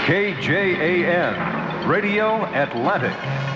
KJAN, Radio Atlantic.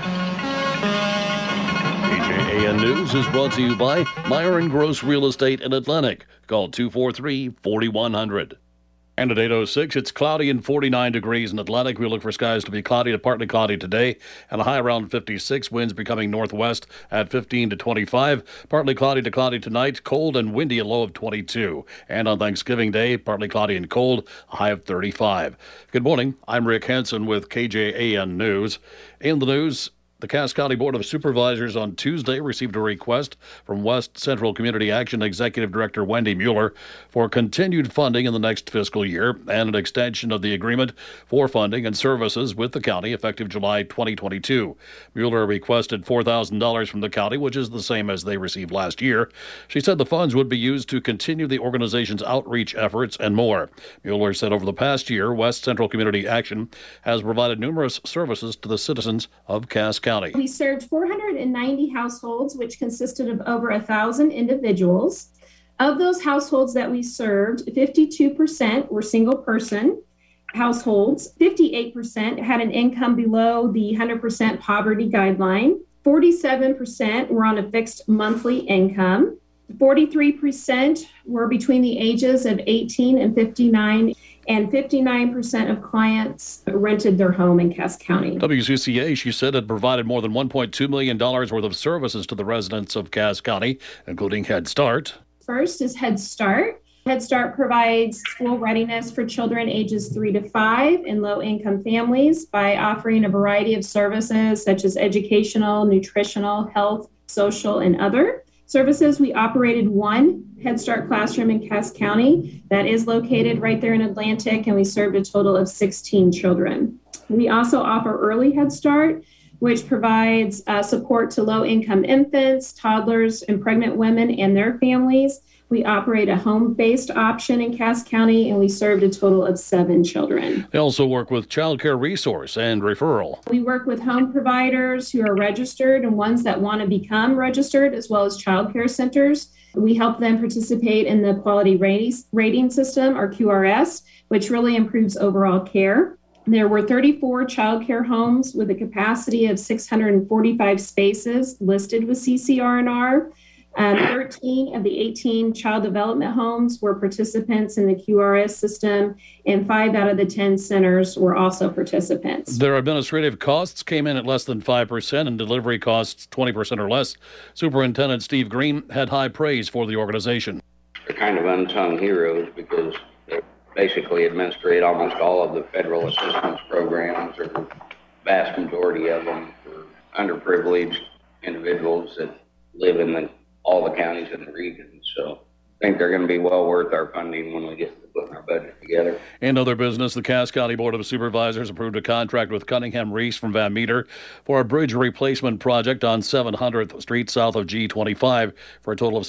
KJAN News is brought to you by Meyer & Gross Real Estate in Atlantic. Call 243-4100. And at 8:06, it's cloudy and 49 degrees in Atlantic. We look for skies to be cloudy to partly cloudy today, and a high around 56. Winds becoming northwest at 15 to 25. Partly cloudy to cloudy tonight. Cold and windy, a low of 22. And on Thanksgiving Day, partly cloudy and cold, a high of 35. Good morning. I'm Rick Hansen with KJAN News. In the news, the Cass County Board of Supervisors on Tuesday received a request from West Central Community Action Executive Director Wendy Mueller for continued funding in the next fiscal year and an extension of the agreement for funding and services with the county effective July 2022. Mueller requested $4,000 from the county, which is the same as they received last year. She said the funds would be used to continue the organization's outreach efforts and more. Mueller said over the past year, West Central Community Action has provided numerous services to the citizens of Cass County. We served 490 households, which consisted of over 1,000 individuals. Of those households that we served, 52% were single-person households. 58% had an income below the 100% poverty guideline. 47% were on a fixed monthly income. 43% were between the ages of 18 and 59. And 59% of clients rented their home in Cass County. WCCA, she said, had provided more than $1.2 million worth of services to the residents of Cass County, including Head Start. First is Head Start. Head Start provides school readiness for children ages 3 to 5 in low-income families by offering a variety of services such as educational, nutritional, health, social, and other services. We operated one Head Start classroom in Cass County that is located right there in Atlantic, and we served a total of 16 children. We also offer Early Head Start, which provides support to low-income infants, toddlers, and pregnant women and their families. We operate a home-based option in Cass County, and we served a total of 7 children. They also work with child care resource and referral. We work with home providers who are registered and ones that want to become registered, as well as child care centers. We help them participate in the Quality Rating System, or QRS, which really improves overall care. There were 34 child care homes with a capacity of 645 spaces listed with CCR&R. 13 of the 18 child development homes were participants in the QRS system, and 5 out of the 10 centers were also participants. Their administrative costs came in at less than 5%, and delivery costs 20% or less. Superintendent Steve Green had high praise for the organization. They're kind of unsung heroes because they basically administrate almost all of the federal assistance programs, or the vast majority of them for underprivileged individuals that live in all the counties in the region. So I think they're going to be well worth our funding when we get to putting our budget together. In other business, the Cass County Board of Supervisors approved a contract with Cunningham Reese from Van Meter for a bridge replacement project on 700th Street south of G25 for a total of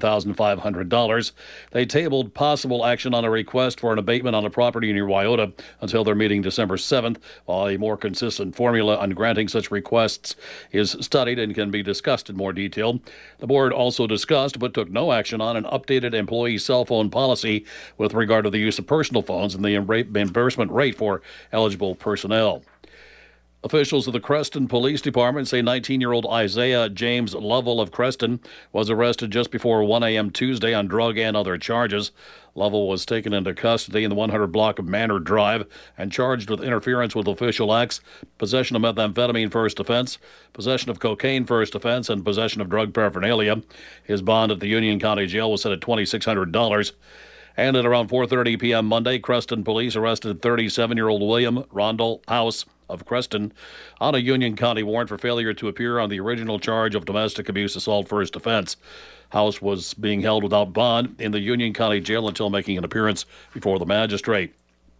$69,500. They tabled possible action on a request for an abatement on a property near Wyoda until their meeting December 7th, while a more consistent formula on granting such requests is studied and can be discussed in more detail. The board also discussed but took no action on an updated employee cell phone policy with regard to the use of personal phones and the reimbursement rate for eligible personnel. Officials of the Creston Police Department say 19-year-old Isaiah James Lovell of Creston was arrested just before 1 a.m. Tuesday on drug and other charges. Lovell was taken into custody in the 100 block of Manor Drive and charged with interference with official acts, possession of methamphetamine first offense, possession of cocaine first offense, and possession of drug paraphernalia. His bond at the Union County Jail was set at $2,600. And at around 4:30 p.m. Monday, Creston police arrested 37-year-old William Rondell House of Creston on a Union County warrant for failure to appear on the original charge of domestic abuse assault first offense. House was being held without bond in the Union County Jail until making an appearance before the magistrate.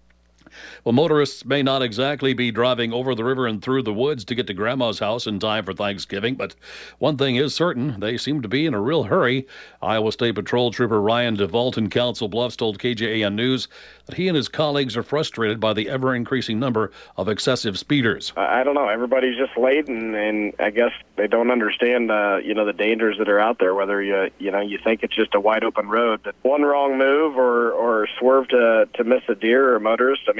Well, motorists may not exactly be driving over the river and through the woods to get to Grandma's house in time for Thanksgiving, but one thing is certain, they seem to be in a real hurry. Iowa State Patrol Trooper Ryan DeVault in Council Bluffs told KJAN News that he and his colleagues are frustrated by the ever-increasing number of excessive speeders. I don't know. Everybody's just late, and I guess they don't understand, the dangers that are out there, whether you think it's just a wide-open road. But one wrong move or swerve to miss a deer or a motorist,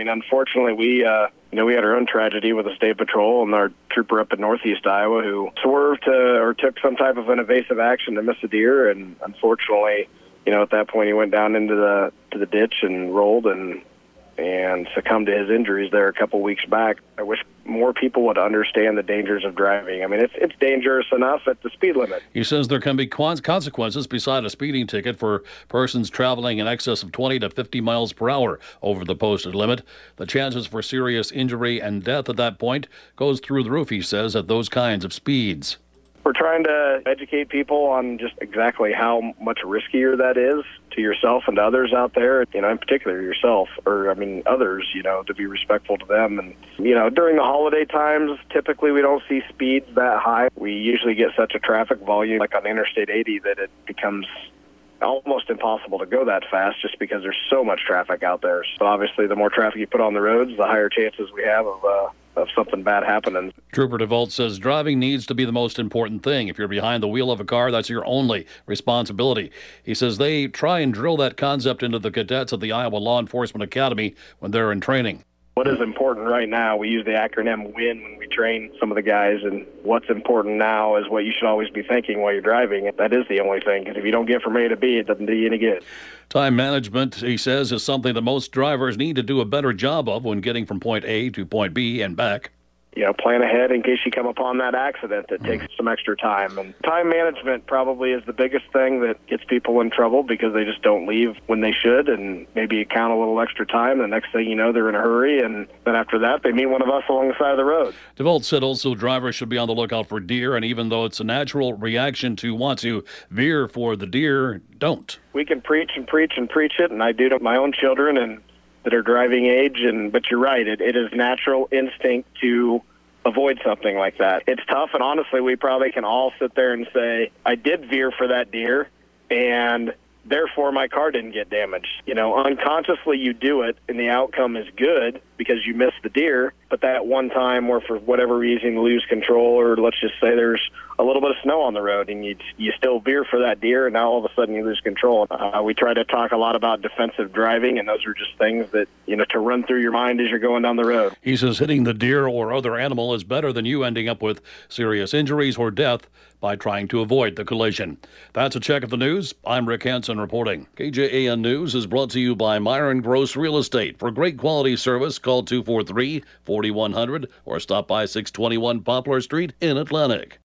mean, unfortunately, we had our own tragedy with the state patrol and our trooper up in northeast Iowa who swerved or took some type of an evasive action to miss a deer, and unfortunately, at that point he went down into the ditch and rolled and succumbed to his injuries there a couple weeks back. I wish more people would understand the dangers of driving. I mean, it's dangerous enough at the speed limit. He says there can be consequences beside a speeding ticket for persons traveling in excess of 20 to 50 miles per hour over the posted limit. The chances for serious injury and death at that point goes through the roof, he says, at those kinds of speeds. We're trying to educate people on just exactly how much riskier that is to yourself and to others out there, in particular yourself, others, to be respectful to them. And, during the holiday times, typically we don't see speeds that high. We usually get such a traffic volume, like on Interstate 80, that it becomes almost impossible to go that fast just because there's so much traffic out there. So obviously the more traffic you put on the roads, the higher chances we have of something bad happening. Trooper DeVault says driving needs to be the most important thing. If you're behind the wheel of a car, that's your only responsibility. He says they try and drill that concept into the cadets at the Iowa Law Enforcement Academy when they're in training. What is important right now, we use the acronym WIN when we train some of the guys, and what's important now is what you should always be thinking while you're driving. That is the only thing, because if you don't get from A to B, it doesn't do you any good. Time management, he says, is something that most drivers need to do a better job of when getting from point A to point B and back. Plan ahead in case you come upon that accident that takes some extra time. And time management probably is the biggest thing that gets people in trouble because they just don't leave when they should, and maybe count a little extra time. The next thing you know, they're in a hurry, and then after that, they meet one of us along the side of the road. DeVault said also drivers should be on the lookout for deer, and even though it's a natural reaction to want to veer for the deer, don't. We can preach and preach and preach it, and I do to my own children and that are driving age, but you're right, it is natural instinct to avoid something like that. It's tough, and honestly, we probably can all sit there and say, I did veer for that deer, and therefore my car didn't get damaged. Unconsciously you do it, and the outcome is good because you missed the deer, but that one time where for whatever reason you lose control, or let's just say there's a little bit of snow on the road, and you still veer for that deer, and now all of a sudden you lose control. We try to talk a lot about defensive driving, and those are just things that, to run through your mind as you're going down the road. He says hitting the deer or other animal is better than you ending up with serious injuries or death by trying to avoid the collision. That's a check of the news. I'm Rick Hansen reporting. KJAN News is brought to you by Myron Gross Real Estate. For great quality service, call 243-4100 or stop by 621 Poplar Street in Atlantic.